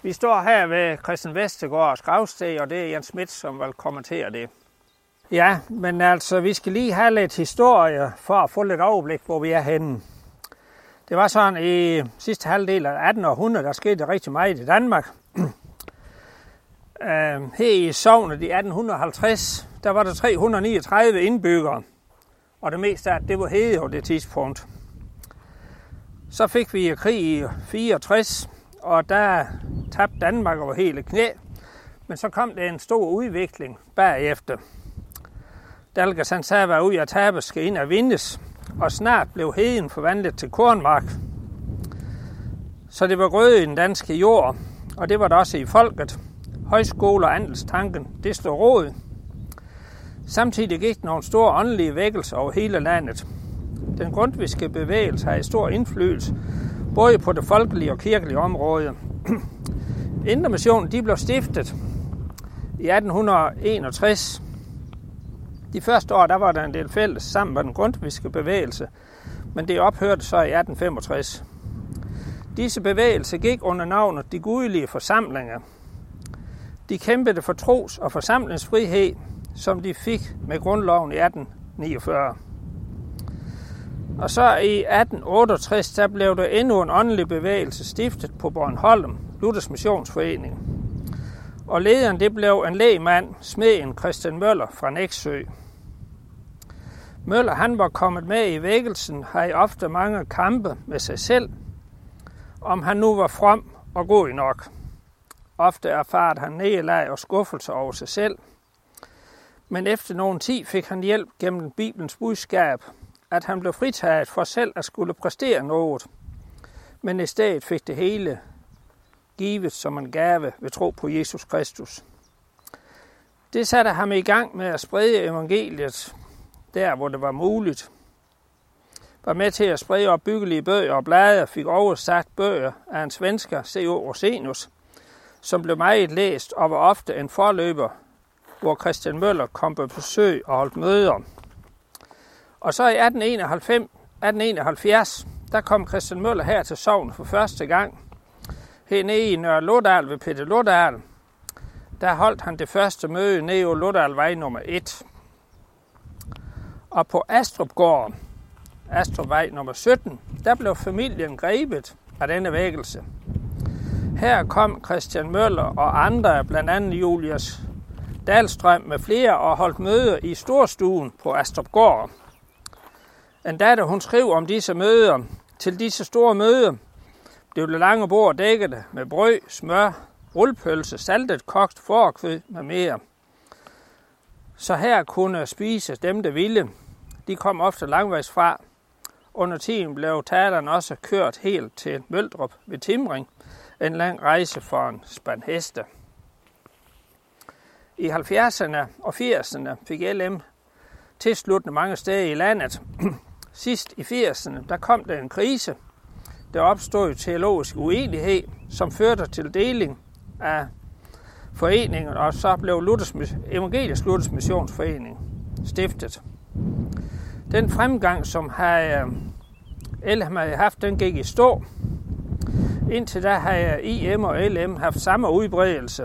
Vi står her ved Christian Vestergaards gravsted, og det er Jens Schmidt, som vil kommentere det. Ja, men altså, vi skal lige have lidt historie for at få lidt overblik, hvor vi er henne. Det var sådan i sidste halvdel af 1800, der skete rigtig meget i Danmark. Her i sognet i 1850, der var der 339 indbyggere, og det meste af det var hede på det tidspunkt. Så fik vi krig i 64, og der tabte Danmark over hele knæ, men så kom der en stor udvikling bagefter. Dalgas han sagde, at ud at tabe skal ind og vindes, og snart blev heden forvandlet til kornmark. Så det var grøde i den danske jord, og det var der også i folket. Højskole og andelstanken, det stod rod. Samtidig gik nogle store åndelige vækkelser over hele landet. Den grundtvigske bevægelse har stor indflydelse, både på det folkelige og kirkelige område. Indre Mission, de blev stiftet i 1861. De første år, der var der en del fælles sammen med den grundtvigske bevægelse, men det ophørte så i 1865. Disse bevægelser gik under navnet De Gudelige Forsamlinger. De kæmpede for tros- og forsamlingsfrihed, som de fik med grundloven i 1849. Og så i 1868, der blev der endnu en åndelig bevægelse stiftet på Bornholm, Luthers Missionsforening. Og lederen det blev en lægmand, smeden Christian Møller fra Nexø. Møller han var kommet med i vækkelsen, havde ofte mange kampe med sig selv, om han nu var from og god nok. Ofte erfarede han nederlag og skuffelse over sig selv. Men efter nogen tid fik han hjælp gennem Bibelens budskab, at han blev fritaget for selv at skulle præstere noget. Men i stedet fik det hele givet som en gave ved tro på Jesus Kristus. Det satte ham i gang med at sprede evangeliet der, hvor det var muligt. Var med til at sprede opbyggelige bøger og blade, fik oversat bøger af en svensker, C.O. Rosenius, som blev meget læst og var ofte en forløber, hvor Christian Møller kom på besøg og holdt møder. Og så i 1871, der kom Christian Møller her til sognet for første gang. Hernede i Nørre Lodal ved Peter Lodal, der holdt han det første møde nede på Lodalvej nummer 1. Og på Astrupgård, Astrupvej nummer 17, der blev familien grebet af denne vækkelse. Her kom Christian Møller og andre, blandt andet Julius Dahlstrøm med flere, og holdt møder i storstuen på Astrupgård. En datter, hun skrev om disse møder. Til disse store møder blev det lange bord dækket med brød, smør, rullepølse, saltet, kogt fårekød med mere. Så her kunne spise dem, der ville. De kom ofte langvejs fra. Under tiden blev talerne også kørt helt til Møldrup ved Timring, en lang rejse for en spand heste. I 70'erne og 80'erne fik LM tilslutning mange steder i landet. Sidst i 80'erne, der kom der en krise. Der opstod teologisk uenighed, som førte til deling af foreningen, og så blev Evangelisk Luthers Missionsforening stiftet. Den fremgang, som LM havde haft, den gik i stå. Indtil da havde IM og LM haft samme udbredelse.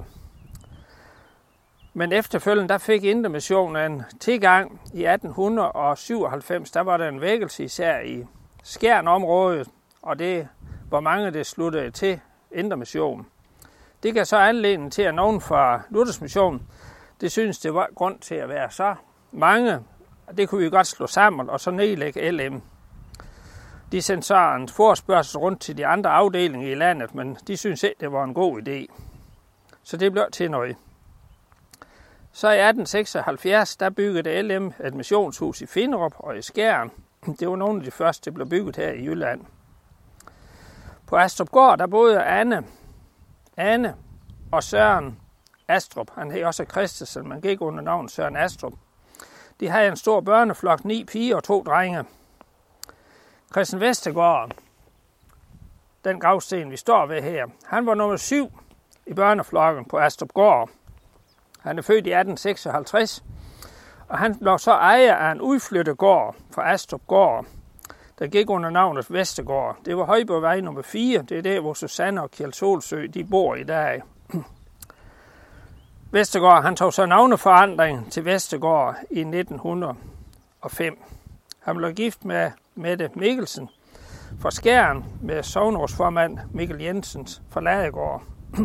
Men efterfølgende, der fik Indre Mission en tilgang i 1897. Der var der en vækkelse især i Skjern-området, og det var mange, der sluttede til Indre Mission. Det gav så anledning til, at nogen fra Luthers Mission, det synes det var grund til at være så mange. Det kunne vi godt slå sammen og så nedlægge LM. De sendte så en forespørgsel rundt til de andre afdelinger i landet, men de synes ikke, det var en god idé. Så det blev til noget. Så i 1876, der byggede LM et missionshus i Finderup og i Skjern. Det var nogle af de første, der blev bygget her i Jylland. På Astrupgård, der boede Anne og Søren Astrup. Han hed også Christensen, man gik under navnet Søren Astrup. De havde en stor børneflok, 9 piger og 2 drenge. Christian Vestergaard, den gravsten, vi står ved her, han var nummer 7 i børneflokken på Astrupgård. Han er født i 1856, og han blev så ejer af en udflyttet gård fra Astrupgård. der gik under navnet Vestergård. Det var Højbovej nummer 4. Det er der, hvor Susanne og Kjeld Solsø, de bor i dag. Vestergård, han tog så navneforandring til Vestergård i 1905. Han blev gift med Mette Mikkelsen fra Skjern med sognerådsformand Mikkel Jensens fra Ladegård.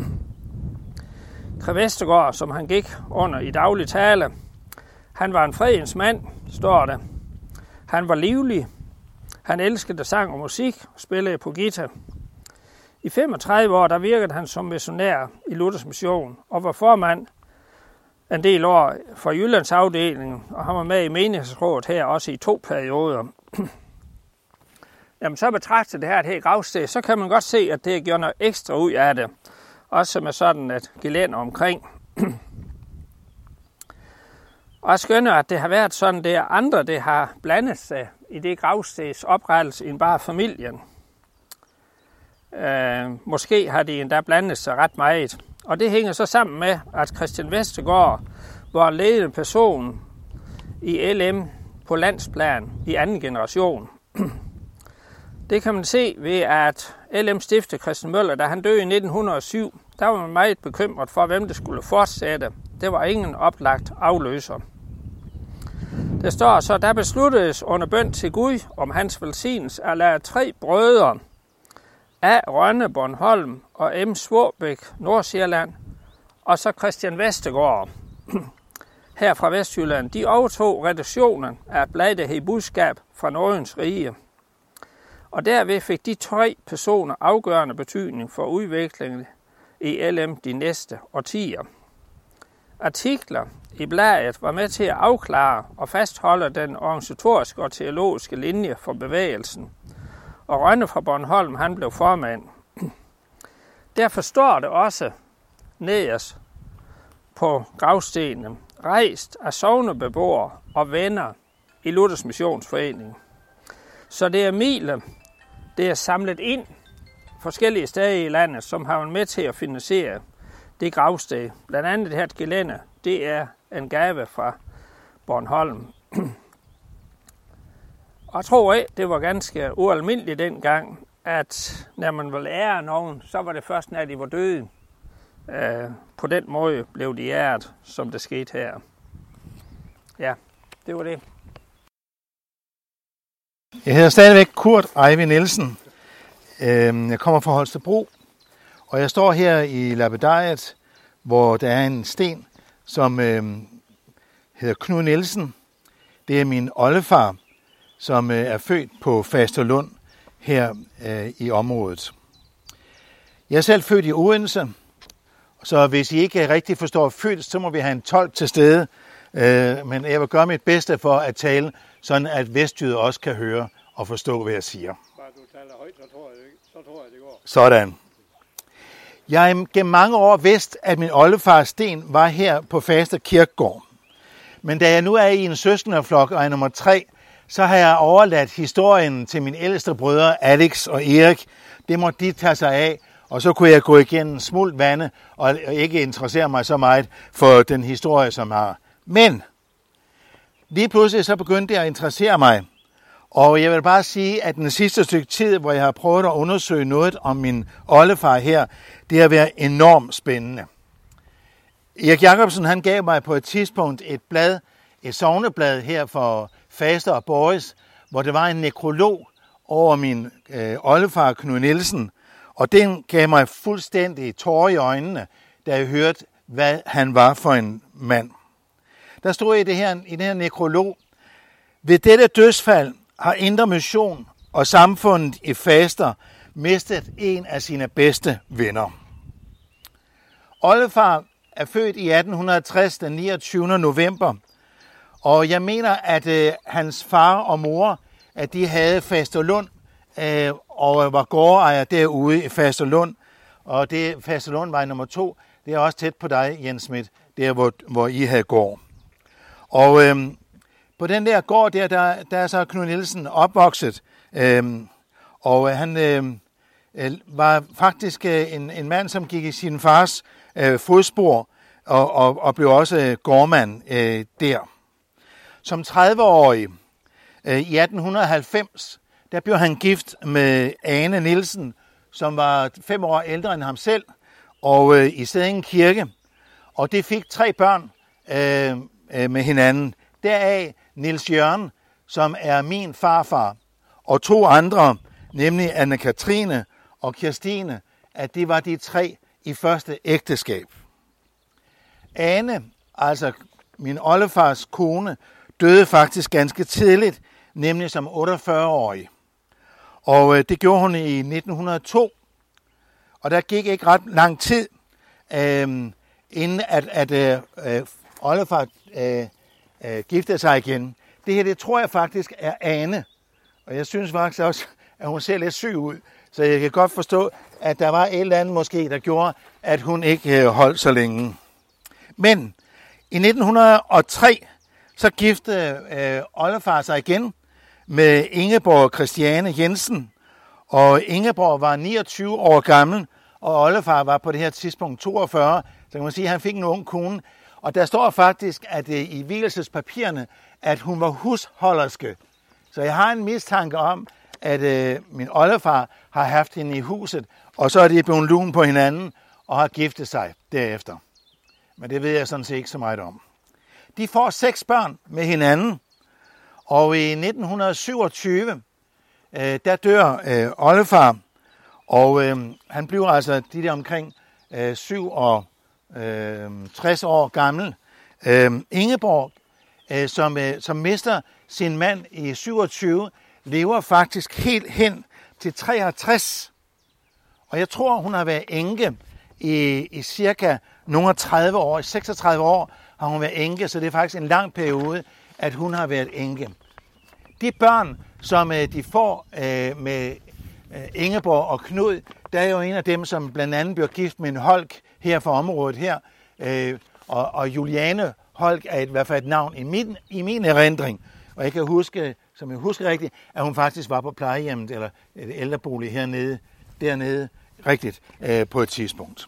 Grev Vestergård, som han gik under i daglig tale, han var en fredens mand, står der. Han var livlig. Han elskede sang og musik og spillede på guitar. I 35 år der virkede han som missionær i Luthers Mission og var formand en del år for Jyllands afdeling, og han var med i menighedsrådet her også i 2 perioder. Jamen så betragter det her et helt gravsted, så kan man godt se, at det gjort noget ekstra ud af det. Også med sådan et gelænder omkring. Og jeg skønner, at det har været sådan, det er andre, det har blandet sig i det gravsteds oprettelse end bare familien. Måske har de endda blandet sig ret meget. Og det hænger så sammen med, at Christian Vestergaard var ledende person i LM på landsplan i anden generation. Det kan man se ved, at LM stifter Christian Møller, da han døde i 1907, der var man meget bekymret for, hvem det skulle fortsætte. Det var ingen oplagt afløser. Der står så, der besluttedes under bøn til Gud om hans velsignelse at lade 3 brødre, A. Rønne, Bornholm og M. Svåbæk, Nordsjælland, og så Christian Vestergaard, her fra Vestjylland, de overtog redaktionen af bladet, der hed Budskab fra Nordens Rige. Og derved fik de 3 personer afgørende betydning for udviklingen i LM de næste årtier. Artikler i bladet var med til at afklare og fastholde den organisatoriske og teologiske linje for bevægelsen. Og Rønne fra Bornholm, han blev formand. Derfor står det også nederst på gravstenene, rejst af sognebeboere og venner i Luthers Missionsforening. Så det er midler, det er samlet ind forskellige steder i landet, som har været med til at finansiere det gravsted. Blandt andet det her gelænder, det er en gave fra Bornholm. Og jeg tror ikke, det var ganske ualmindeligt dengang, at når man ville ære nogen, så var det først, når de var døde. På den måde blev de æret, som det skete her. Ja, det var det. Jeg hedder stadigvæk Kurt Eivind Nielsen. Jeg kommer fra Holstebro, og jeg står her i lapidariet, hvor der er en sten, som hedder Knud Nielsen. Det er min oldefar, som er født på Fasterlund her i området. Jeg er selv født i Odense, så hvis I ikke rigtig forstår født, så må vi have en tolk til stede. Men jeg vil gøre mit bedste for at tale, sådan at vestjyder også kan høre og forstå, hvad jeg siger. Bare du taler højt, så tror jeg, det går. Sådan. Jeg har gennem mange år vidst, at min oldefars sten var her på Faster Kirkegård. Men da jeg nu er i en søskendeflok og er nummer 3, så har jeg overladt historien til mine ældste brødre, Alex og Erik. Det må de tage sig af, og så kunne jeg gå igennem smult vande og ikke interessere mig så meget for den historie, som har. Men lige pludselig så begyndte jeg at interessere mig. Og jeg vil bare sige, at den sidste stykke tid, hvor jeg har prøvet at undersøge noget om min oldefar her, det har været enormt spændende. Erik Jacobsen, han gav mig på et tidspunkt et blad, et sogneblad her for Faster og Boris, hvor det var en nekrolog over min oldefar Knud Nielsen, og den gav mig fuldstændig tårer i øjnene, da jeg hørte, hvad han var for en mand. Der stod i det her nekrolog: ved dette dødsfald har Indre Mission og samfundet i Faster mistet en af sine bedste venner. Oldefar er født i 1860, den 29. november, og jeg mener, at hans far og mor, at de havde Fasterlund og var gårdejer derude i Fasterlund, og det Fasterlund var nummer 2. Det er også tæt på dig, Jens Schmidt, der hvor I havde gård. Og på den der gård der er så Knud Nielsen opvokset, og han var faktisk en mand, som gik i sin fars fodspor, og blev også gårdmand der. Som 30-årig i 1890, der blev han gift med Ane Nielsen, som var 5 år ældre end ham selv, og i Sædding Kirke. Og det fik 3 børn med hinanden. Deraf Niels Jørgen, som er min farfar, og 2 andre, nemlig Anne-Katrine og Kirstine, at det var de 3 i første ægteskab. Ane, altså min oldefars kone, døde faktisk ganske tidligt, nemlig som 48-årig. Og det gjorde hun i 1902. Og der gik ikke ret lang tid, inden at oldefar giftede sig igen. Det her, det tror jeg faktisk er Ane. Og jeg synes faktisk også, at hun ser lidt syg ud. Så jeg kan godt forstå, at der var et eller andet måske, der gjorde, at hun ikke holdt så længe. Men i 1903, så giftede oldefar sig igen med Ingeborg Christiane Jensen. Og Ingeborg var 29 år gammel, og oldefar var på det her tidspunkt 42. Så kan man sige, at han fik en ung kone. Og der står faktisk, at i vielsespapirerne, at hun var husholderske. Så jeg har en mistanke om, at min oldefar har haft hende i huset, og så er de blevet lun på hinanden og har giftet sig derefter. Men det ved jeg sådan set ikke så meget om. De får 6 børn med hinanden, og i 1927, der dør oldefar, og han bliver altså de der omkring 67 år gammel. Ingeborg, som mister sin mand i 27, lever faktisk helt hen til 63. Og jeg tror, hun har været enke i cirka nogle 30 år. I 36 år har hun været enke, så det er faktisk en lang periode, at hun har været enke. De børn, som de får med Ingeborg og Knud, der er jo en af dem, som blandt andet bliver gift med en Holk her fra området her. Og Juliane Holk er i hvert fald et navn i min erindring. Og jeg kan huske, som jeg husker rigtigt, at hun faktisk var på plejehjemmet eller et ældrebolig dernede rigtigt på et tidspunkt.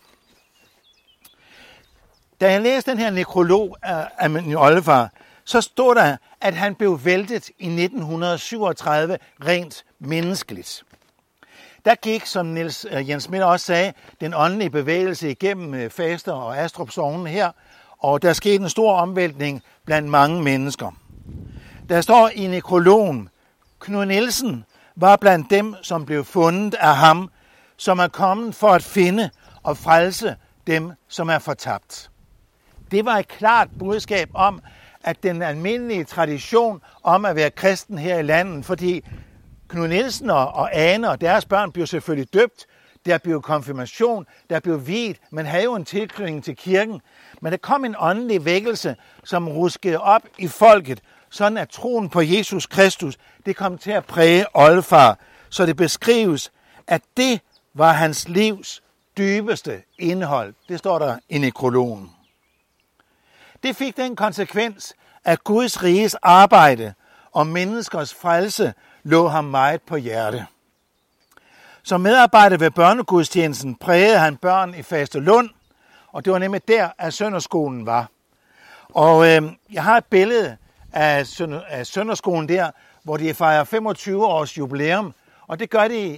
Da jeg læste den her nekrolog af min oldefar, så stod der, at han blev væltet i 1937 rent menneskeligt. Der gik, som Jens Miller også sagde, den åndelige bevægelse igennem Faster og Astrup sogne her, og der skete en stor omvæltning blandt mange mennesker. Der står i nekrologen, Knud Nielsen var blandt dem, som blev fundet af ham, som er kommet for at finde og frelse dem, som er fortabt. Det var et klart budskab om, at den almindelige tradition om at være kristen her i landet, fordi Knud Nielsen og Ane og deres børn blev selvfølgelig døbt, der blev konfirmation, der blev viet, man havde jo en tilknytning til kirken, men der kom en åndelig vækkelse, som ruskede op i folket, sådan at troen på Jesus Kristus, det kom til at præge oldefar, så det beskrives, at det var hans livs dybeste indhold. Det står der i nekrologen. Det fik den konsekvens, at Guds riges arbejde og menneskers frelse lå ham meget på hjerte. Som medarbejder ved børnegudstjenesten prægede han børn i Fastelund, og det var nemlig der, at søndagsskolen var. Og jeg har et billede af søndagsskolen der, hvor de fejrer 25 års jubilæum, og det gør de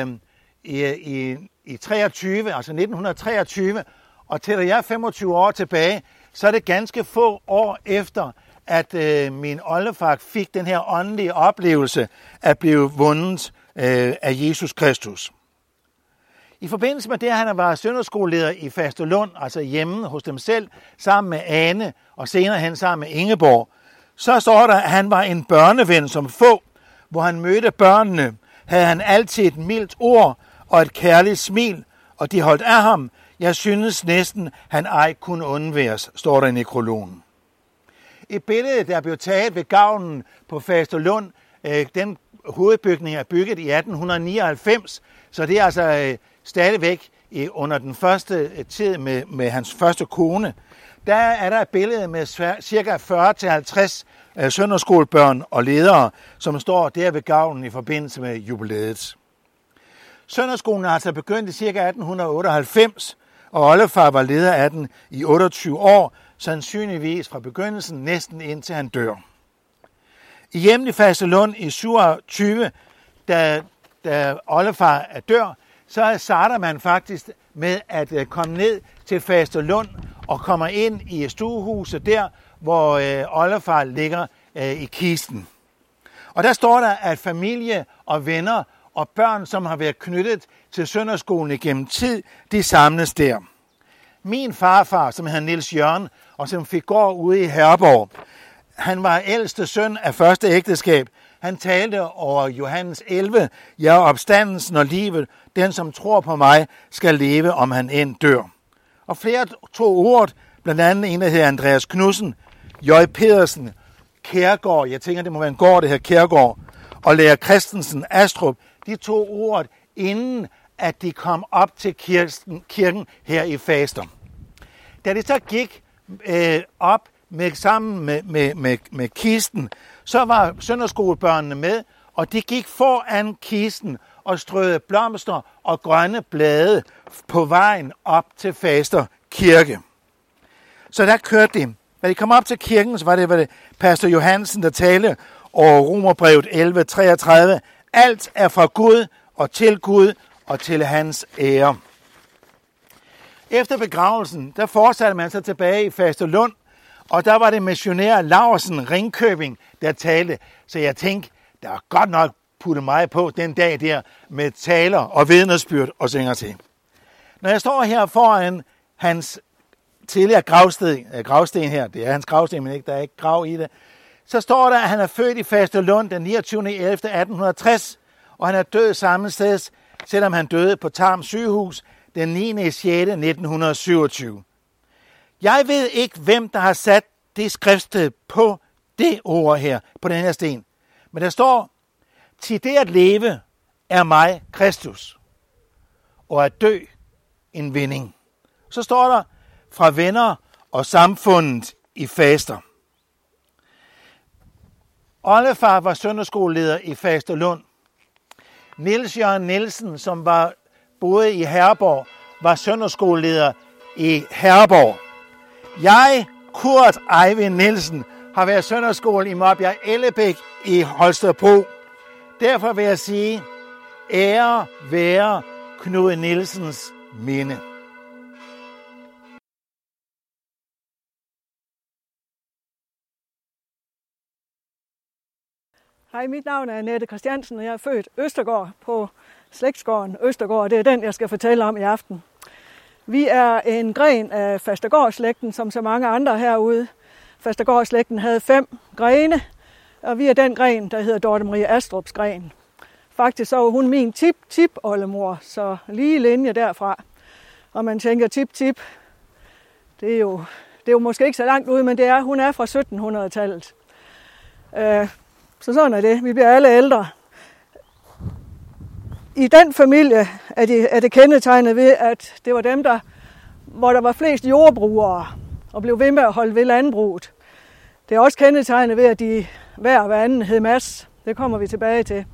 i 23, altså 1923, og tæller jeg 25 år tilbage, så er det ganske få år efter, at min oldefar fik den her åndelige oplevelse at blive vundet af Jesus Kristus. I forbindelse med det, at han var søndagsskoleleder i Fastelund, altså hjemme hos dem selv, sammen med Ane og senere hen sammen med Ingeborg, så står der, at han var en børneven som få. Hvor han mødte børnene, havde han altid et mildt ord og et kærligt smil, og de holdt af ham. Jeg synes næsten, han ej kunne undværes, står der i nekrologen. Et billede, der blev taget ved gavlen på Fastelund, den hovedbygning er bygget i 1899, så det er altså stadigvæk under den første tid med hans første kone. Der er der et billede med cirka 40-50 søndagsskolebørn og ledere, som står der ved gavlen i forbindelse med jubilæet. Søndagsskolen er altså begyndt i cirka 1898, og oldefar var leder af den i 28 år, sandsynligvis fra begyndelsen næsten indtil han dør. I hjemmet i Fastelund i 27, da oldefar dør, så starter man faktisk med at komme ned til Fasterlund og kommer ind i stuehuset der, hvor oldefar ligger i kisten. Og der står der, at familie og venner og børn, som har været knyttet til søndagsskolen igennem tid, de samles der. Min farfar, som hedder Niels Jørgen, og som fik gård ude i Herborg, han var ældste søn af første ægteskab. Han talte over Johannes 11, jeg er opstandelsen og livet, den som tror på mig, skal leve, om han end dør. Og flere tog ordet, blandt andet en, der hedder Andreas Knudsen, J. Pedersen, Kærgaard, jeg tænker, det må være en gård, det her Kærgaard, og Lærer Christensen Astrup, de tog ordet, inden at de kom op til kirken her i Faster. Da de så gik op sammen med kisten, så var søndagsskolebørnene med, og de gik foran kisten og strøede blomster og grønne blade på vejen op til Faster Kirke. Så der kørte de. Da de kom op til kirken, så var det pastor Johansen, der talte over Romerbrevet 11:33. Alt er fra Gud og til hans ære. Efter begravelsen, der fortsatte man så tilbage i Fasterlund, og der var det missionær Laursen Ringkøbing, der talte. Så jeg tænkte, der er godt nok puttet mig på den dag der med taler og vidnesbyrd og synger til. Når jeg står her foran hans tidligere gravsten her, det er hans gravsten, men ikke, der er ikke grav i det, så står der, at han er født i Fasterlund den 29.11.1860, og han er død samme sted, selvom han døde på Tarm sygehus den 9.6.1927. Jeg ved ikke, hvem der har sat det skriftsted på det ord her, på den her sten. Men der står, til det at leve er mig Kristus, og at dø en vinding. Så står der, fra venner og samfundet i Faster. Oldefar var søndagsskoleleder i Fasterlund. Niels Jørgen Nielsen, som boede i Herborg, var søndagsskoleleder i Herborg. Jeg, Kurt Eivind Nielsen, har været søndagsskole i Marbjerg Ellebæk i Holstebro. Derfor vil jeg sige, ære være Knud Nielsens minde. Hej, mit navn er Annette Christiansen, og jeg er født Østergaard på slægtsgården Østergaard. Det er den, jeg skal fortælle om i aften. Vi er en gren af Fastergaard-slægten, som så mange andre herude. Fastergaard-slægten havde 5 grene, og vi er den gren, der hedder Dorte Marie Astrups gren. Faktisk så var hun min tip-oldemor, så lige linje derfra. Og man tænker tip-tip, det er jo måske ikke så langt ude, men hun er fra 1700-tallet. Så sådan er det. Vi bliver alle ældre. I den familie er det kendetegnet ved, at det var dem, hvor der var flest jordbrugere og blev ved med at holde ved landbruget. Det er også kendetegnet ved, at de hver anden hed Mads. Det kommer vi tilbage til.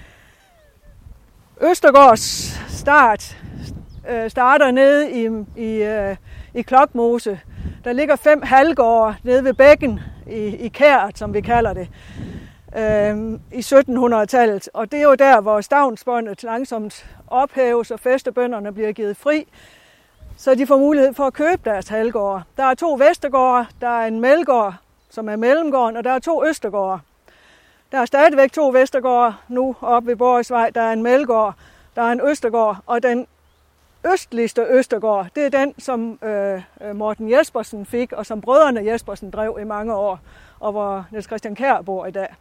Østergaards starter nede i Klokmose. Der ligger 5 halvgårde nede ved bækken i Kæret, som vi kalder det, i 1700-tallet. Og det er jo der, hvor stavnsbåndet langsomt ophæves, og fæstebønderne bliver givet fri, så de får mulighed for at købe deres halvgårde. Der er 2 vestergårde, der er en melgård, som er mellemgården, og der er 2 østergårde. Der er stadigvæk 2 vestergårde nu oppe ved Borgsvej. Der er en melgård, der er en østergård, og den østligste østergård, det er den, som Morten Jespersen fik, og som brødrene Jespersen drev i mange år, og hvor Niels Christian Kjær bor i dag.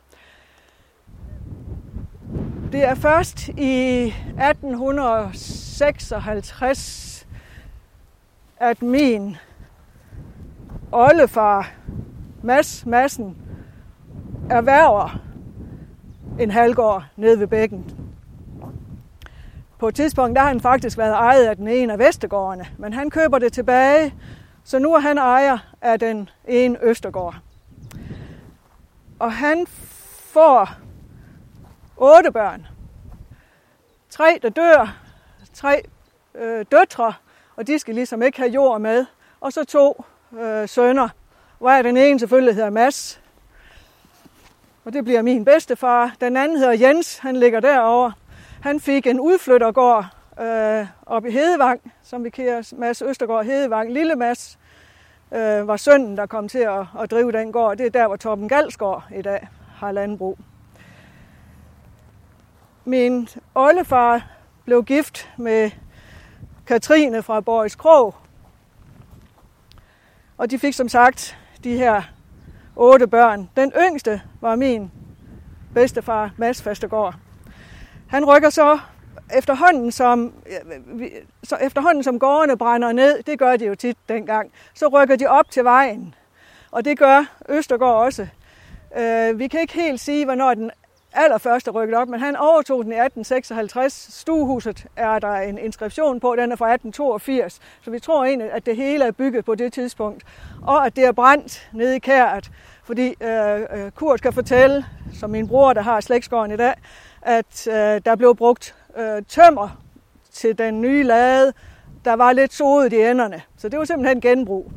Det er først i 1856, at min oldefar, Mads Madsen, erhverver en halvgård nede ved bækken. På et tidspunkt der har han faktisk været ejet af den ene af Vestergårdene, men han køber det tilbage, så nu er han ejer af den ene Østergård. Og han får 8 børn. 3, der dør, 3 døtre, og de skal ligesom ikke have jord med. Og så 2 sønner, hvor den ene selvfølgelig hedder Mads. og det bliver min bedstefar. Den anden hedder Jens, han ligger derovre. Han fik en udflyttergård op i Hedevang, som vi kalder Mads Østergaard Hedevang. Lille Mads var sønnen, der kom til at drive den gård. Det er der, hvor Torben Galsgaard i dag har landbrug. Min oldefar blev gift med Katrine fra Borgs Krog. Og de fik som sagt de her 8 børn. Den yngste var min bedstefar, Mads Fastergaard. Han rykker så efterhånden som gårdene brænder ned, det gør de jo tit dengang, så rykker de op til vejen. Og det gør Østergaard også. Vi kan ikke helt sige, hvornår den allerførste rykkede op, men han overtog den i 1856. Stuehuset er der en inskription på, den er fra 1882, så vi tror egentlig, at det hele er bygget på det tidspunkt. Og at det er brændt nede i Kæret, fordi Kurt kan fortælle, som min bror, der har slægtsgården i dag, at der blev brugt tømmer til den nye lade. Der var lidt sodet i enderne, så det var simpelthen genbrug.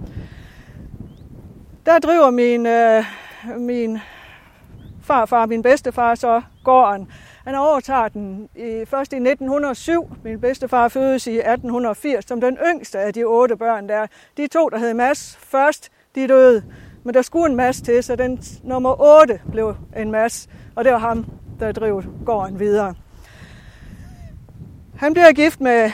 Der driver min farfar, min bedstefar, så gården. Han overtager den først i 1907. Min bedstefar fødes i 1880 som den yngste af de 8 børn der. De 2, der hed Mads først, de døde. Men der skulle en Mads til, så den nummer 8 blev en Mads. Og det var ham, der drev gården videre. Han bliver gift med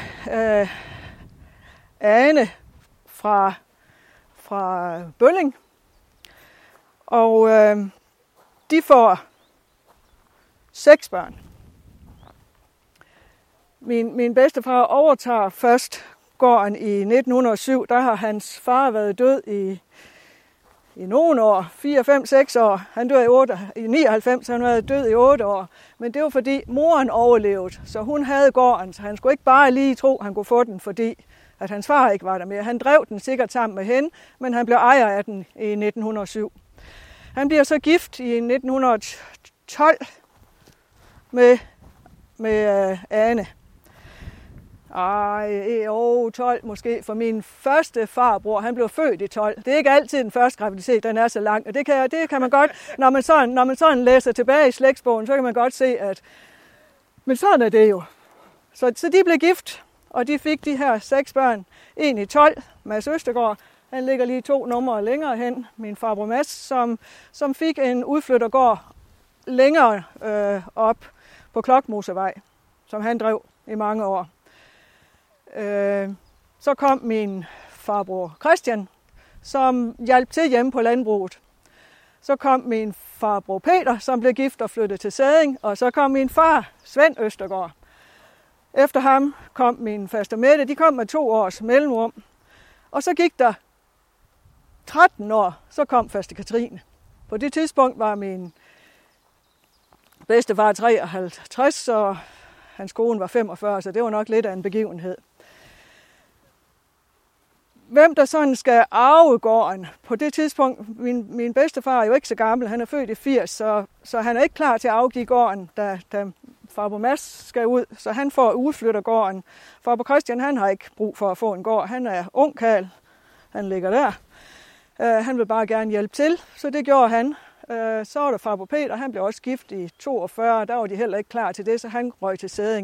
Ane fra Bølling. Og de får 6 børn. Min bedstefar overtager først gården i 1907. Der har hans far været død i nogle år, 4, 5, 6 år. Han dør i 99, han har været død i 8 år. Men det var fordi moren overlevede, så hun havde gården, så han skulle ikke bare lige tro, han kunne få den, fordi at hans far ikke var der mere. Han drev den sikkert sammen med hende, men han blev ejer af den i 1907. Han bliver så gift i 1912 med Ane. 12 måske, for min første farbror, han blev født i 12. Det er ikke altid den første graviditet, den er så lang, og det kan man godt, når man sådan læser tilbage i slægtsbogen, så kan man godt se, at men sådan er det jo. Så de blev gift, og de fik de her 6 børn. En i 12, Mads Østergaard, han ligger lige 2 numre længere hen, min farbror Mads, som fik en udflyttergård længere op på Klokmosevej, som han drev i mange år. Så kom min farbror Christian, som hjalp til hjemme på landbruget. Så kom min farbror Peter, som blev gift og flyttede til Sæding, og så kom min far, Svend Østergaard. Efter ham kom min faster Mette, de kom med 2 års mellemrum. Og så gik der 13 år, så kom faster Katrine. På det tidspunkt var min bedstefar 53, og hans kone var 45, så det var nok lidt af en begivenhed. Hvem der sådan skal arve gården? På det tidspunkt, min bedstefar er jo ikke så gammel, han er født i 80, så han er ikke klar til at afgive gården, da farbror Mads skal ud, så han får udflyttergården. Farbror Christian, han har ikke brug for at få en gård, han er ung karl, han ligger der. Han vil bare gerne hjælpe til, så det gjorde han. Så var der farbror Peter, han blev også gift i 42, der var de heller ikke klar til det, så han røg til Sæding.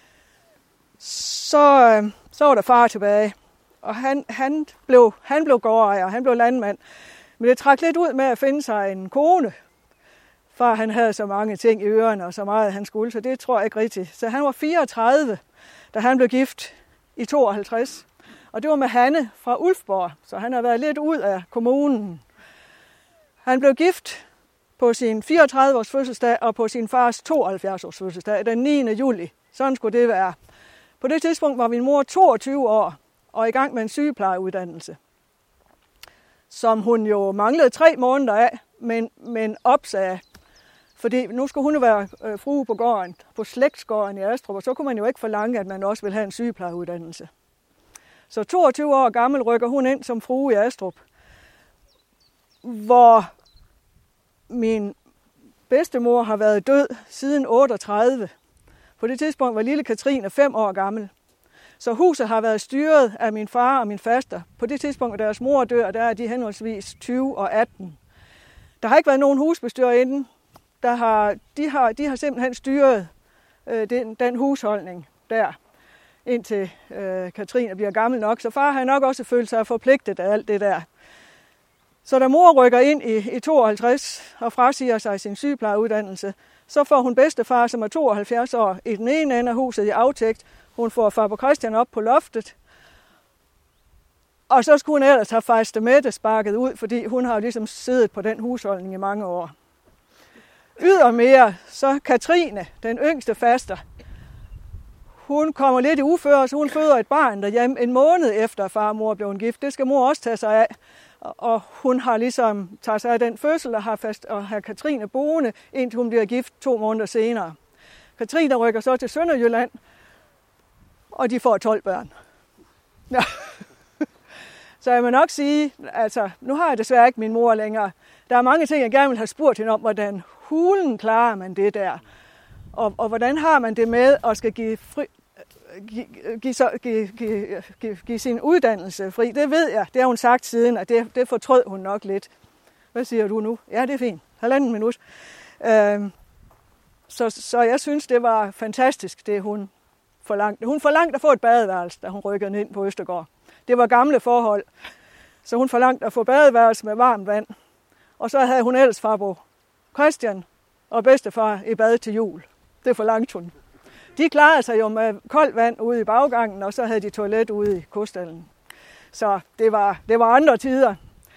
Så var der far tilbage. Og han blev gårdejer, han blev landmand. Men det trak lidt ud med at finde sig en kone. Far han havde så mange ting i ørerne og så meget han skulle, så det tror jeg ikke rigtigt. Så han var 34, da han blev gift i 52. Og det var med Hanne fra Ulfborg, så han har været lidt ud af kommunen. Han blev gift på sin 34-års fødselsdag og på sin fars 72-års fødselsdag den 9. juli. Sådan skulle det være. På det tidspunkt var min mor 22 år og i gang med en sygeplejeuddannelse, som hun jo manglede 3 måneder af, men opsagde. Fordi nu skulle hun jo være frue på gården, på slægtsgården i Astrup, og så kunne man jo ikke forlange, at man også ville have en sygeplejeuddannelse. Så 22 år gammel rykker hun ind som frue i Astrup, hvor min bedstemor har været død siden 38. På det tidspunkt var lille Katrine 5 år gammel. Så huset har været styret af min far og min faster. På det tidspunkt, hvor deres mor dør, der er de henholdsvis 20 og 18. Der har ikke været nogen husbestyrer inden de har simpelthen styret den husholdning der, indtil Katrine bliver gammel nok. Så far har nok også følt sig forpligtet af alt det der. Så da mor rykker ind i 52 og frasiger sig sin sygeplejeuddannelse, så får hun bedstefar, som er 72 år, i den ene ende af huset i aftægt. Hun får farbror Christian op på loftet. Og så skulle hun ellers have fejst Mette sparket ud, fordi hun har jo ligesom siddet på den husholdning i mange år. Ydermere så Katrine, den yngste faster, hun kommer lidt i uføre, så hun føder et barn derhjemme en måned efter far og mor blev gift. Det skal mor også tage sig af. Og hun har ligesom taget sig af den fødsel og har Katrine boende, indtil hun bliver gift 2 måneder senere. Katrine rykker så til Sønderjylland, og de får 12 børn. Ja. Så jeg må nok sige, altså nu har jeg desværre ikke min mor længere. Der er mange ting, jeg gerne vil have spurgt hende om, hvordan hulen klarer man det der. Og hvordan har man det med at skal give sin uddannelse fri. Det ved jeg, det har hun sagt siden, og det fortrød hun nok lidt. Hvad siger du nu? Ja, det er fint. 1,5 minut. Så jeg synes, det var fantastisk, det hun forlangte. Hun forlangte at få et badeværelse, da hun rykkede ind på Østergaard. Det var gamle forhold, så hun forlangte at få badeværelse med varmt vand. Og så havde hun ellers farbror Christian og bedstefar i bad til jul. Det forlangte hun. De klarede sig jo med koldt vand ude i baggangen, og så havde de toilet ude i kostallen. Så det var andre tider.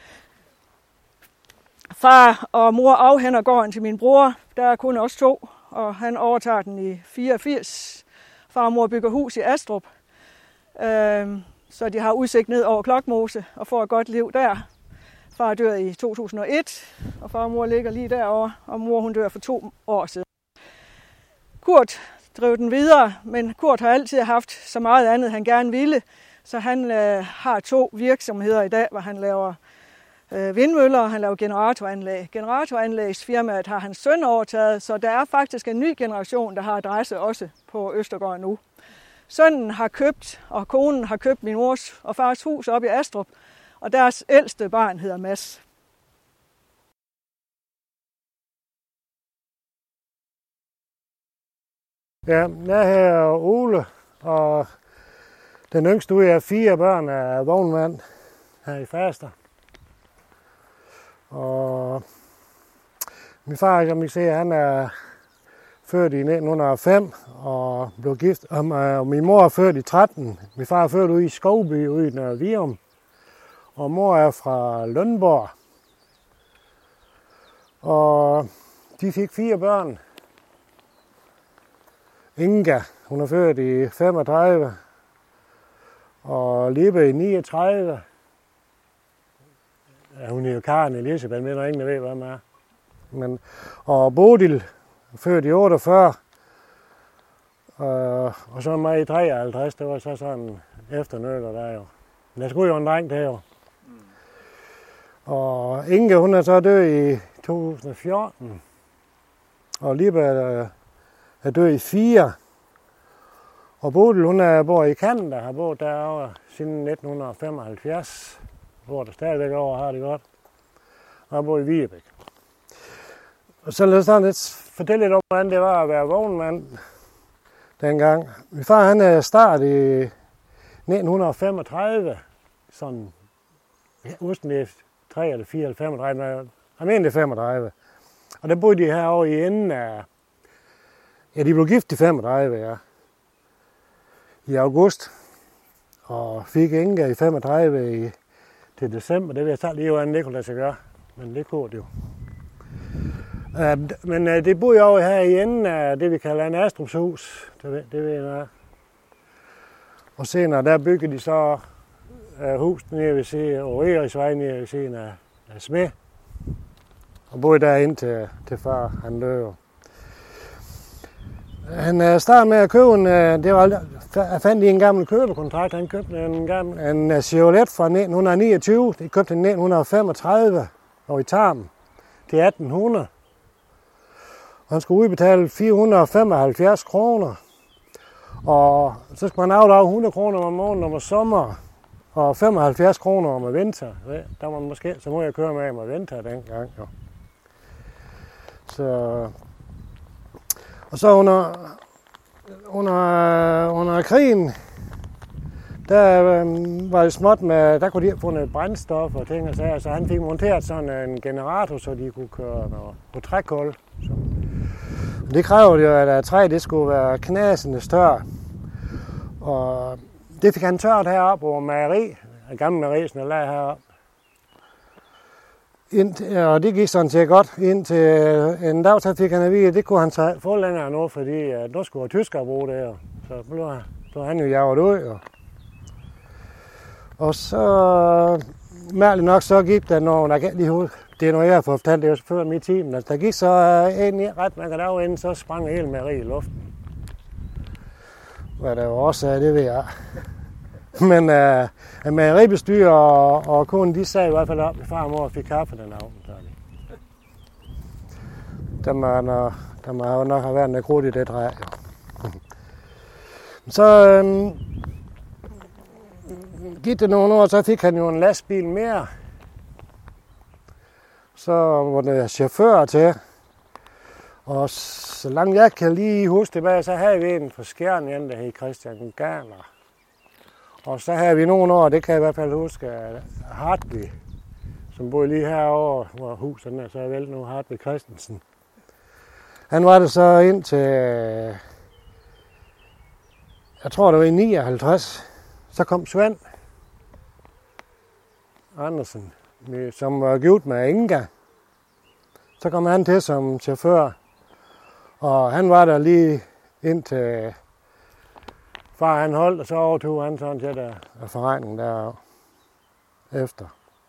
Far og mor afhænder gården til min bror. Der er kun os 2, og han overtager den i 84. Far og mor bygger hus i Astrup. Så de har udsigt ned over Klokmose og får et godt liv der. Far dør i 2001, og far og mor ligger lige derovre, og mor hun dør for 2 år siden. Kurt drev den videre, men Kurt har altid haft så meget andet, han gerne ville, så han har 2 virksomheder i dag, hvor han laver vindmøller, og han laver generatoranlæg. Generatoranlægsfirmaet har hans søn overtaget, så der er faktisk en ny generation, der har adresse også på Østergaard nu. Sønnen har købt, og konen har købt min mors og fars hus oppe i Astrup, og deres ældste barn hedder Mads. Ja, jeg hedder Ole, og den yngste ud af 4 børn er vognmand her i Falster. Og min far, som I ser, han er født i 1905 og blev gift. Og min mor er født i 13. Min far er født ude i Skovby, ude i Nørre Virum. Og mor er fra Lønborg. Og de fik 4 børn. Inga, hun er født i 35. Og Lippe i 39. Ja, hun er jo Karen Elisabeth, men der er ingen, der ved, hvad man er. Og Bodil, født i 48. Og så mig i 53, det var så sådan efternøler der jo. Men der skulle jo en dreng der jo. Og Inge, hun er så død i 2014. Og Lippe er død i 4. Og Bodil, hun bor i Canada, har boet derovre siden 1975. Bor der stadigvæk over, har det godt. Og har boet i Vigebæk. Og så lad os lidt fortælle lidt om, hvordan det var at være vognmand dengang. Min far, han startede i 1935, sådan, jeg husker det 3 eller 4 eller 35, men jeg mener det er 35. Og der boede de herovre i enden af, ja, de blev gift i 35, ja. I august. Og fik Inga i 35 til december. Det vil jeg tage lige, hvordan det kunne lade sig gøre. Men det kunne det jo. Men det boede jeg over her i enden af det, vi kalder en Astrups hus. Det ved jeg. Og senere, der byggede de så hus nede ved siden af Eriksvej, nede ved siden af Smed. Og boede der indtil til far, han døde. Han startede med at købe jeg fandt i en gammel købekontrakt. Han købte en Chevrolet fra 1929. Det købte i 1935 og i Tarm til 1800. Han skulle udbetale 475 kroner. Og så skulle man afdrage 100 kroner om måneden om sommer. Og 75 kroner om vinter. Der var måske, så må jeg køre med vinter dengang. Jo. Så, og så under krigen, der var det småt med, der kunne de have fundet brændstof og ting og sager, så han fik monteret sådan en generator, så de kunne køre på trækul. Det krævede jo, at træet det skulle være knasende større. Og det fik han tørt heroppe over mejeri, en gammel mejeri, sådan lag heroppe. Og det gik sådan set godt. Indtil en dag, så fik han at vide, at det kunne han få længere nu, fordi nu skulle tyskere bruge det her. Så blev han jo jaget ud. Og så, mærkeligt nok, så gik der nogle, det er noget, jeg har fået fortalt, det er jo før mit team, altså, der gik så en ret mange dage inden, så sprang hele mejeri i luften. Hvad der også er, det ved jeg. Men mejeribestyrer og konen, de sagde i hvert fald op i far og mor og fik kaffe den aften. Der må jo nok have været en krudt i det træ. Så gik det nogle år, så fik han jo en lastbil mere. Så var der chauffør til. Og så langt jeg kan lige huske tilbage, så havde vi en fra Skjern, der hed Christian Garner. Og så havde vi nogle år, det kan jeg i hvert fald huske, Hartvig, som boede lige herovre, hvor huset er, så er vel nu Hartvig Christensen. Han var der så ind til, jeg tror det var i 59, så kom Svend Andersen, som var gift med Inga. Så kom han til som chauffør, og han var der lige indtil far han holdt, og så overtog han sådan set af forretningen deroppe efter.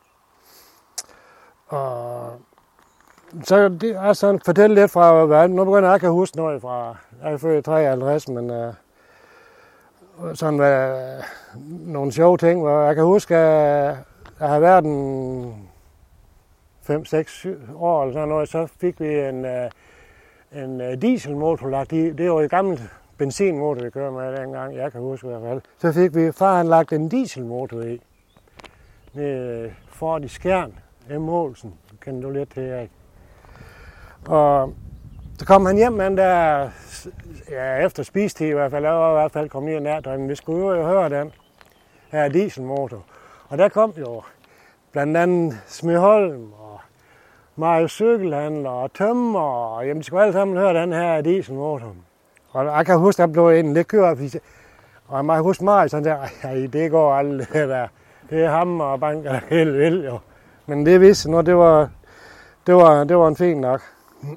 Og så det er sådan, fortælle lidt fra, hvad nu begynder jeg ikke at huske noget fra, jeg er født i 53, men sådan nogle sjove ting, hvor jeg kan huske, at jeg har været en 5, 6, 7 år eller sådan noget, så fik vi en dieselmotor lagt i. Det var et gammelt benzinmotor, vi kører med dengang, jeg kan huske i hvert fald. Så fik vi, far han lagt en dieselmotor i. Ford i Skjern, M. Olsen, kender du lidt til, Erik. Og så kom han hjem med den der, ja, efter spistid i hvert fald, jeg var i hvert fald kommet ned nærdrømmen. Vi skulle jo høre den her dieselmotor. Og der kom jo blandt andet Smeholm og Marius Cykelhandler og Tømmer, og jamen, de skulle alle sammen høre den her dieselmotor. Og jeg kan huske, at der blev en lidt kører, og jeg må huske Marius, sådan der, det går aldrig det der. Det er ham og banker, der helt vildt jo. Men det vidste nu, det var en fin nok.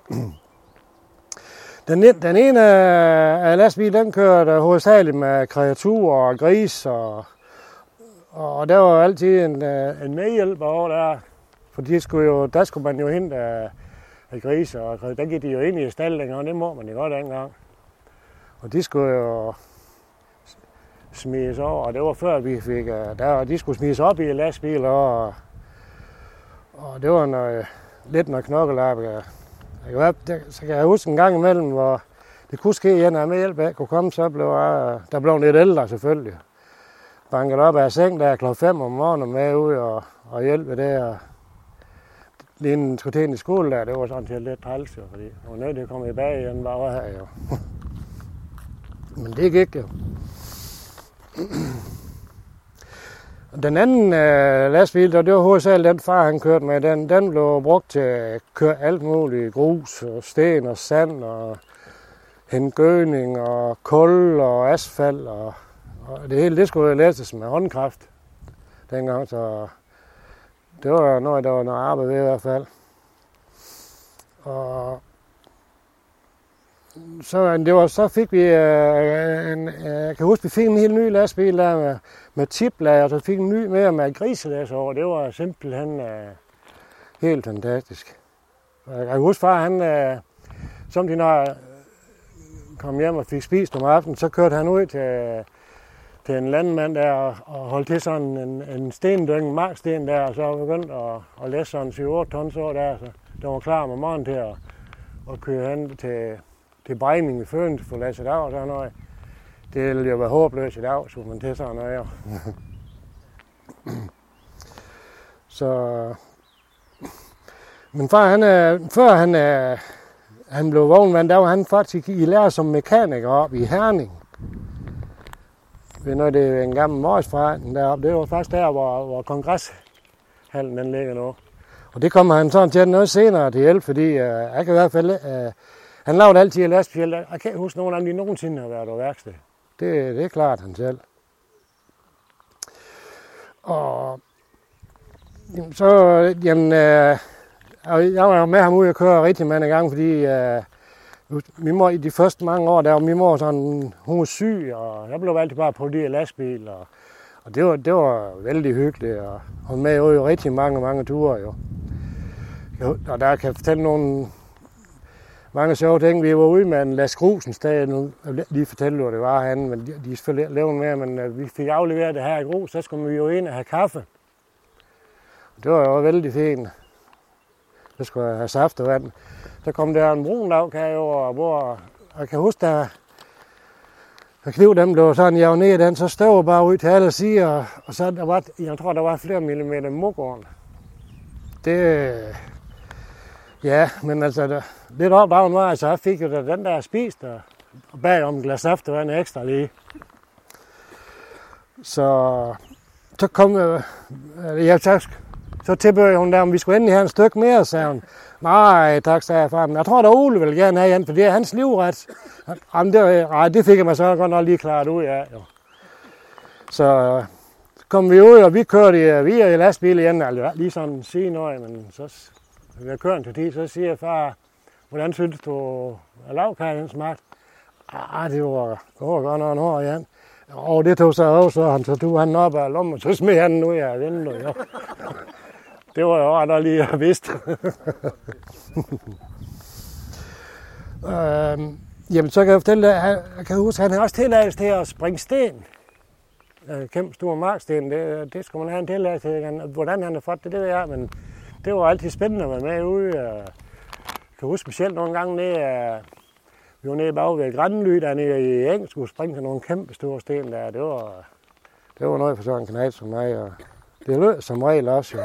Den ene af lastbilen, den kørte hovedsageligt med kreaturer og gris, og der var altid en medhjælper over der. For der skulle man jo hente af grise, og der gik de jo ind i staldingen, og det må man jo godt dengang. Og de skulle jo smides over, og det var før vi fik, de skulle smides op i lastbiler, og det var lidt noget knokkelarbejde. Så kan jeg huske en gang imellem, hvor det kunne ske, at jeg med hjælp af kunne komme, så blev der blev lidt ældre selvfølgelig. Banket op af seng der kl. 5 om morgenen med ud og hjælpe det. Lige inden skulle til i skole der, det var sådan set lidt træls jo, fordi jeg var nødt til at komme tilbage igen, bare her jo. Men det gik jo. Den anden lastbil, det var hovedsageligt den far han kørte med, den blev brugt til at køre alt muligt, grus og sten og sand og hente gødning og kul og asfalt og det hele, det skulle læses med håndkraft dengang, så det var noget, der var noget arbejde ved i hvert fald. Og så fik vi jeg kan huske, vi fik en helt ny lastbil der med tiplager, og så fik en ny med griselæs over. Det var simpelthen helt fantastisk. Jeg kan huske, far han, som de når kom hjem og fik spist om aftenen, så kørte han ud til en landmand der og holdt til sådan en stendynge, marksten der, og så begyndte at læse sådan 7-8 tons over der, så der var klar om morgenen til at køre hen til Brejning i Føn for Lasse Dag og sådan noget. Det ville jo være håbløst i dag, så man til sådan noget. Så, men far før han blev vognmand, der var han faktisk i lære som mekaniker op i Herning. Det er en gammel Morrisforretning deroppe. Det var faktisk der, hvor kongreshallen den ligger nu. Og det kommer han sådan til noget senere til hjælp, fordi jeg kan i hvert fald... han lavede altid lastbil. Jeg kan ikke huske nogen af dem, de nogensinde har været på værksted. Det er klart han selv. Og så, jeg var jo med ham ude at køre rigtig mange gange, fordi min mor i de første mange år, der var min mor sådan, hun var syg, og jeg blev altid bare på de lastbil, og det var vældig hyggeligt, og hun med jo rigtig mange ture jo. Og der kan jeg fortælle nogle mange sjove ting. Vi var ude med en Las Grusens dag, nu lige fortælle, hvor det var han, men de er selvfølgelig lavet med, men vi fik afleveret det her i grus, så skulle vi jo ind og have kaffe. Det var jo vældig fint. Så skulle jeg have saft og vand. Så kom der en brun lavkage over, hvor jeg kan huske, der kniv dem, der var sådan, jeg var nede i den, så støv bare ud til alle sider, og så jeg tror, der var flere millimeter mugorn. Det, ja, men altså, lidt op dagen var, så jeg fik jo den der spist, og bagom et glas saft og vand ekstra lige. Så kom så tilbød hun der, om vi skulle endelig have et stykke mere, sagde hun. Nej, tak, sagde jeg far. Jeg tror, der Ole vil gerne have igen, for det er hans livret. Jamen, det fik jeg mig så godt nok lige klart ud af. Jo. Så kom vi ud, og vi kørte via i lastbil igen, altså lige sådan sige noget, men så vi har kørt til tid, så siger jeg, far, hvordan synes du, at lavkagen smagte? Det var godt nok en år igen. Og det tog så også, så tog han op af lommen, og så smed han den ud af vinduet. Jo. Det var jo ret lige at vidste. Jamen, så kan jeg fortælle dig, jeg kan huske, han har også tilladelse til at springe sten. Kæmpe store marksten, det skulle man have en tilladelse til. Hvordan han har fået det, det ved jeg, men det var altid spændende at være med ude. Jeg kan huske specielt nogle gange nede, vi var nede bag ved Granly, der nede i Eng, skulle springe til nogle kæmpe store sten der. Det var noget for sådan en knæt som mig, og det lød som regel også jo.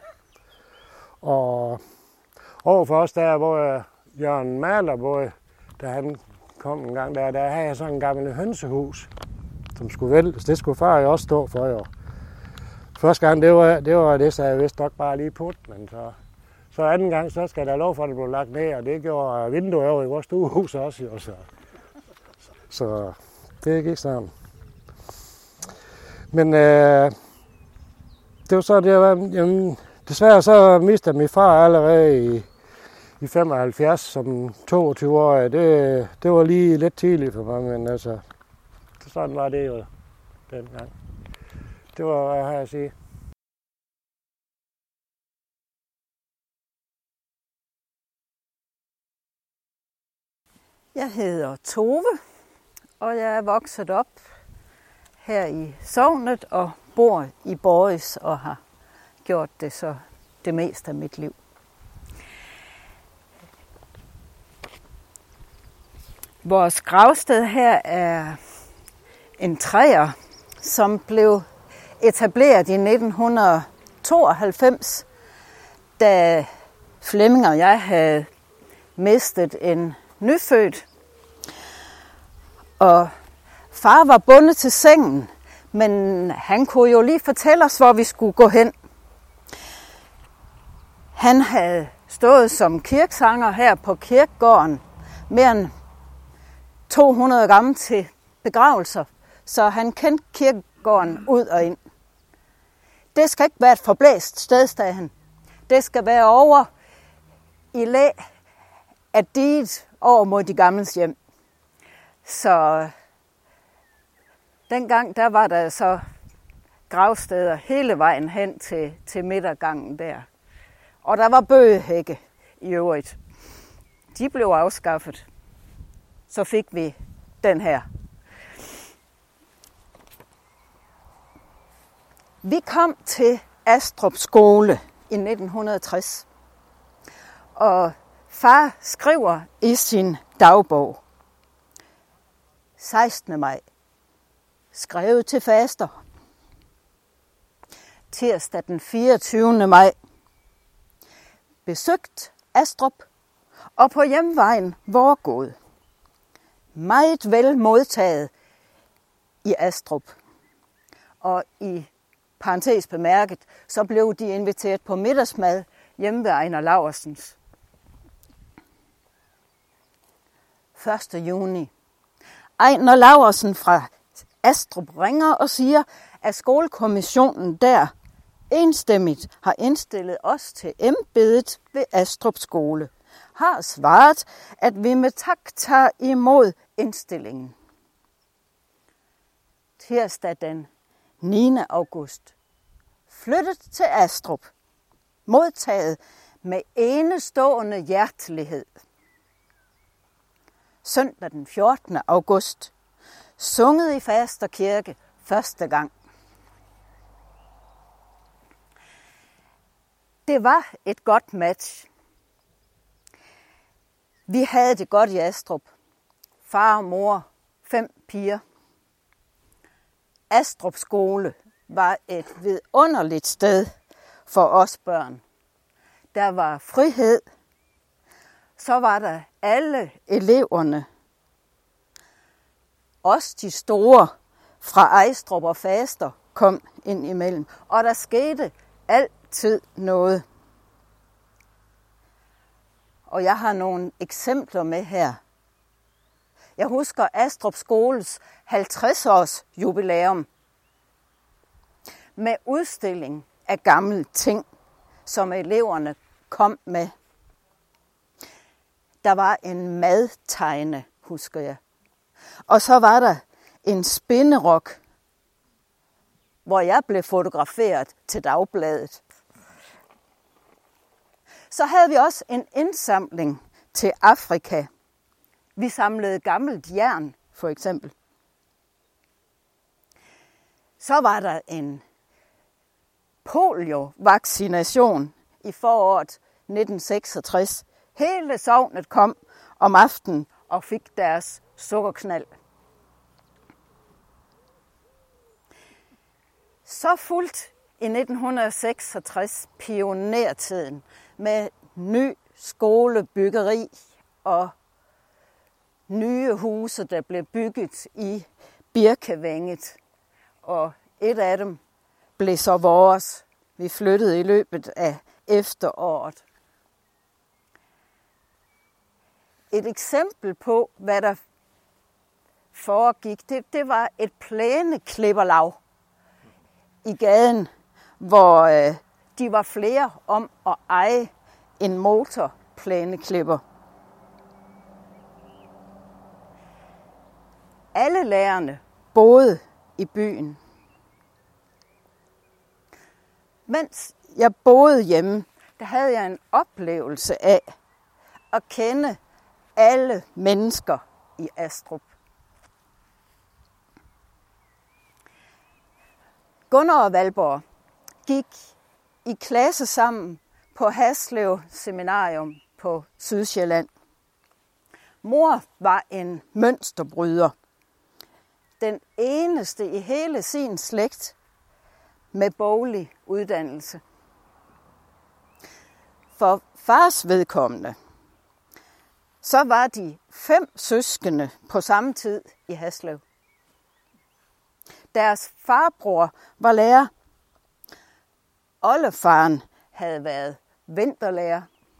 Og overfor os der, hvor Jørgen Maler, da han kom en gang der havde jeg sådan en gammel hønsehus, som skulle væltes. Det skulle far jo også stå for jo. Første gang, det var det, så jeg vidste nok bare lige put, men så anden gang, så skal der lov for, at det blev lagt ned, og det gjorde vinduet over i vores stuehus også jo. Så det gik sådan. Men det var så, det var, jamen, desværre så mistede min far allerede i 75 som 22-årig. Det var lige lidt tidligt for mig, men altså, sådan var det jo dengang. Det var, hvad jeg har at sige. Jeg hedder Tove, og jeg er vokset op her i sognet og bor i Borris og har gjort det så det meste af mit liv. Vores gravsted her er en træer, som blev etableret i 1992, da Flemming og jeg havde mistet en nyfødt. Og far var bundet til sengen, men han kunne jo lige fortælle os, hvor vi skulle gå hen. Han havde stået som kirkesanger her på kirkegården mere end 200 gange til begravelser, så han kendte kirkegården ud og ind. Det skal ikke være et forblæst sted, sagde han. Det skal være over i læ af diget over mod de gamles hjem. Så dengang der var der så gravsteder hele vejen hen til midtergangen der. Og der var bøgehække i øvrigt. De blev afskaffet. Så fik vi den her. Vi kom til Astrup skole i 1960. Og far skriver i sin dagbog 16. maj. Skrevet til faster. Tirsdag den 24. maj. Besøgt Astrup og på hjemvejen Vorgod. Meget vel modtaget i Astrup. Og i parentes bemærket, så blev de inviteret på middagsmad hjemme ved Ejner Laursens. 1. juni. Ejner Laursen fra Astrup ringer og siger, at skolekommissionen der enstemmigt har indstillet os til embedet ved Astrup skole. Har svaret, at vi med tak tager imod indstillingen. Tirsdag den 9. august. Flyttet til Astrup. Modtaget med enestående hjertelighed. Søndag den 14. august. Sunget i Faster Kirke første gang. Det var et godt match. Vi havde det godt i Astrup. Far og mor, 5 piger. Astrup skole var et vidunderligt sted for os børn. Der var frihed. Så var der alle eleverne. Også de store fra Ejstrup og Faster kom ind imellem. Og der skete altid noget. Og jeg har nogle eksempler med her. Jeg husker Astrup skoles 50-års jubilæum med udstilling af gamle ting, som eleverne kom med. Der var en madtegne, husker jeg. Og så var der en spinderok, hvor jeg blev fotograferet til Dagbladet. Så havde vi også en indsamling til Afrika. Vi samlede gammelt jern, for eksempel. Så var der en polio-vaccination i foråret 1966. Hele sognet kom om aftenen og fik deres sukkerknald. Så fulgte i 1966 pionertiden med ny skolebyggeri og nye huse, der blev bygget i Birkevænget. Og et af dem blev så vores. Vi flyttede i løbet af efteråret. Et eksempel på, hvad der foregik, det var et plæneklipperlag i gaden, hvor de var flere om at eje en motorplæneklipper. Alle lærerne boede i byen. Mens jeg boede hjemme, der havde jeg en oplevelse af at kende alle mennesker i Astrup. Gunnar og Valborg gik i klasse sammen på Haslev Seminarium på Sydsjælland. Mor var en mønsterbryder. Den eneste i hele sin slægt med boglig uddannelse. For fars vedkommende, så var de 5 søskende på samme tid i Haslev. Deres farbror var lærer. Oldefaren havde været vinterlærer.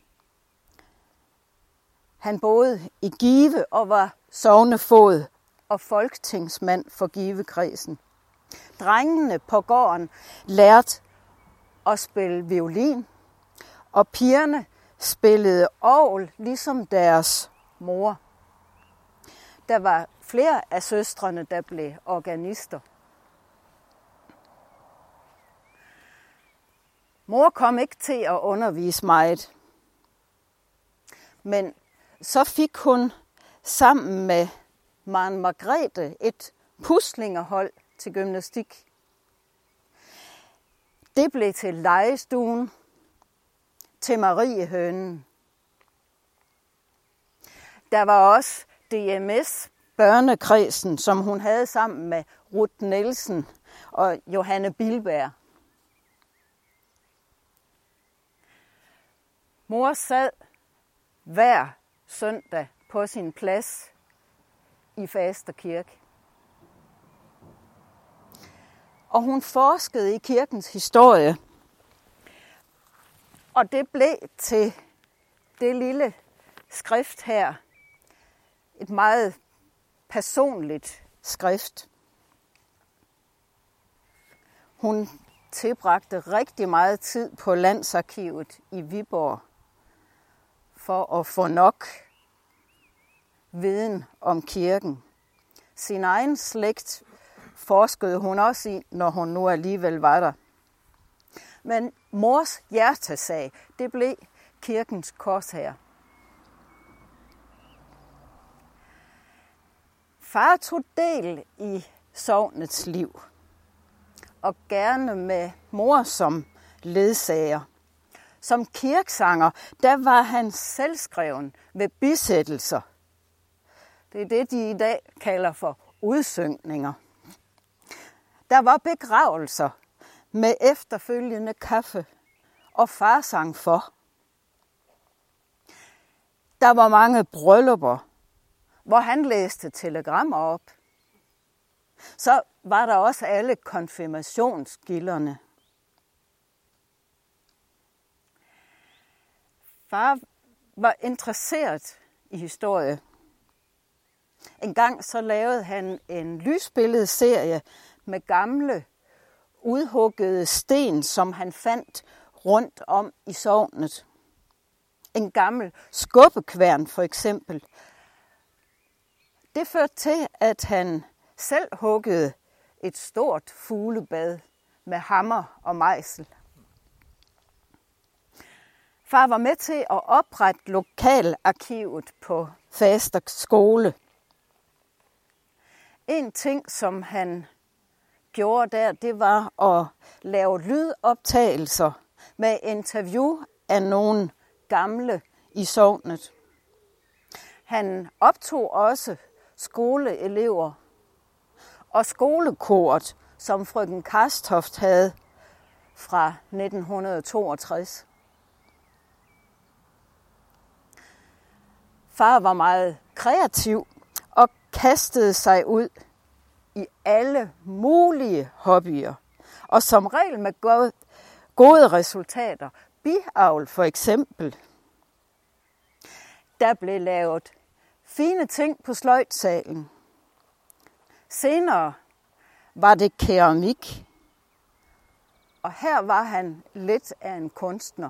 Han boede i Give og var sognefoged og folketingsmand for Givekredsen. Drengene på gården lærte at spille violin, og pigerne spillede orgel ligesom deres mor. Der var flere af søstrene, der blev organister. Mor kom ikke til at undervise meget, men så fik hun sammen med Maren Margrethe et puslingerhold til gymnastik. Det blev til legestuen, til Mariehønen. Der var også DMS børnekredsen, som hun havde sammen med Ruth Nielsen og Johanne Bilberg. Mor sad hver søndag på sin plads i Faster Kirke. Og hun forskede i kirkens historie. Og det blev til det lille skrift her. Et meget personligt skrift. Hun tilbragte rigtig meget tid på Landsarkivet i Viborg for at få nok viden om kirken. Sin egen slægt forskede hun også i, når hun nu alligevel var der. Men mors hjertesag, det blev kirkens korshær. Far tog del i sognets liv, og gerne med mor som ledsager. Som kirkesanger, der var han selvskreven ved bisættelser. Det er det, de i dag kalder for udsynkninger. Der var begravelser med efterfølgende kaffe og far sang for. Der var mange bryllupper, hvor han læste telegrammer op. Så var der også alle konfirmationsgilderne. Far var interesseret i historie. En gang så lavede han en lysbilledserie med gamle, udhuggede sten, som han fandt rundt om i sognet. En gammel skubbekværn for eksempel. Det førte til, at han selv huggede et stort fuglebad med hammer og mejsel. Far var med til at oprette lokalarkivet på Faster skole. En ting, som han gjorde der, det var at lave lydoptagelser med interview af nogle gamle i sognet. Han optog også skoleelever og skolekoret, som frøken Karstoft havde fra 1962. Far var meget kreativ og kastede sig ud i alle mulige hobbyer. Og som regel med gode resultater. Biavl for eksempel. Der blev lavet fine ting på sløjdsalen. Senere var det keramik. Og her var han lidt af en kunstner.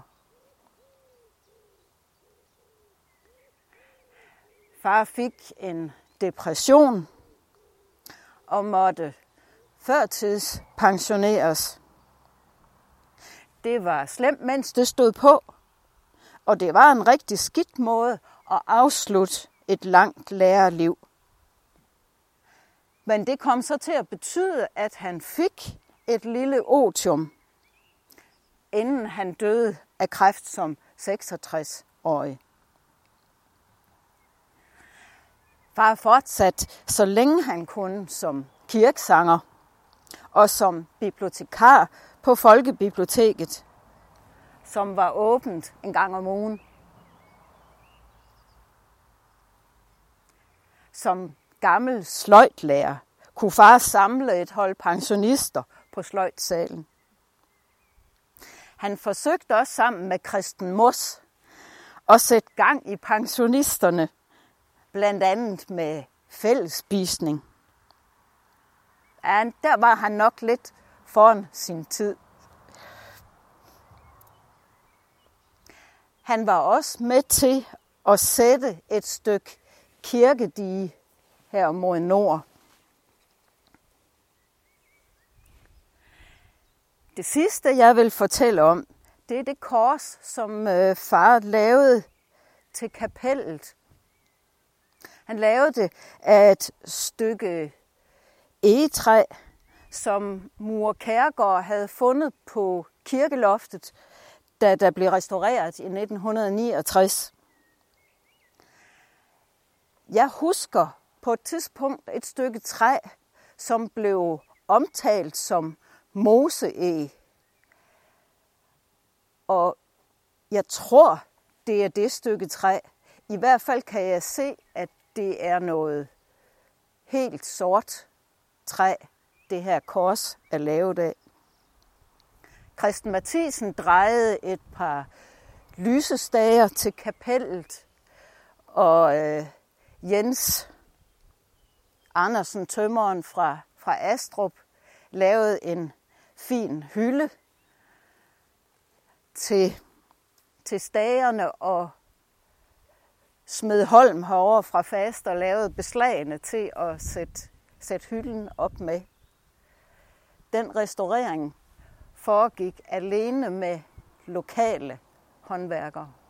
Far fik en depression og måtte førtidspensioneres. Det var slemt, mens det stod på, og det var en rigtig skidt måde at afslutte et langt lærerliv. Men det kom så til at betyde, at han fik et lille otium, inden han døde af kræft som 66-årig. Far fortsat, så længe han kunne, som kirkesanger og som bibliotekar på Folkebiblioteket, som var åbent en gang om ugen. Som gammel sløjtlærer kunne far samle et hold pensionister på sløjtsalen. Han forsøgte også sammen med Christen Mos at sætte gang i pensionisterne, blandt andet med fællesspisning. Ja, der var han nok lidt foran sin tid. Han var også med til at sætte et stykke kirkedige her mod nord. Det sidste, jeg vil fortælle om, det er det kors, som far lavede til kapellet. Han lavede det af et stykke egetræ, som Mur Kærgaard havde fundet på kirkeloftet, da der blev restaureret i 1969. Jeg husker på et tidspunkt et stykke træ, som blev omtalt som moseeg. Og jeg tror, det er det stykke træ, I hvert fald kan jeg se, at det er noget helt sort træ, det her kors er lavet af. Christen Mathisen drejede et par lysestager til kapellet, og Jens Andersen, tømmeren fra Astrup, lavede en fin hylde til stagerne, og Smed Holm herovre fra Faster lavede beslagene til at sætte hylden op med. Den restaurering foregik alene med lokale håndværkere.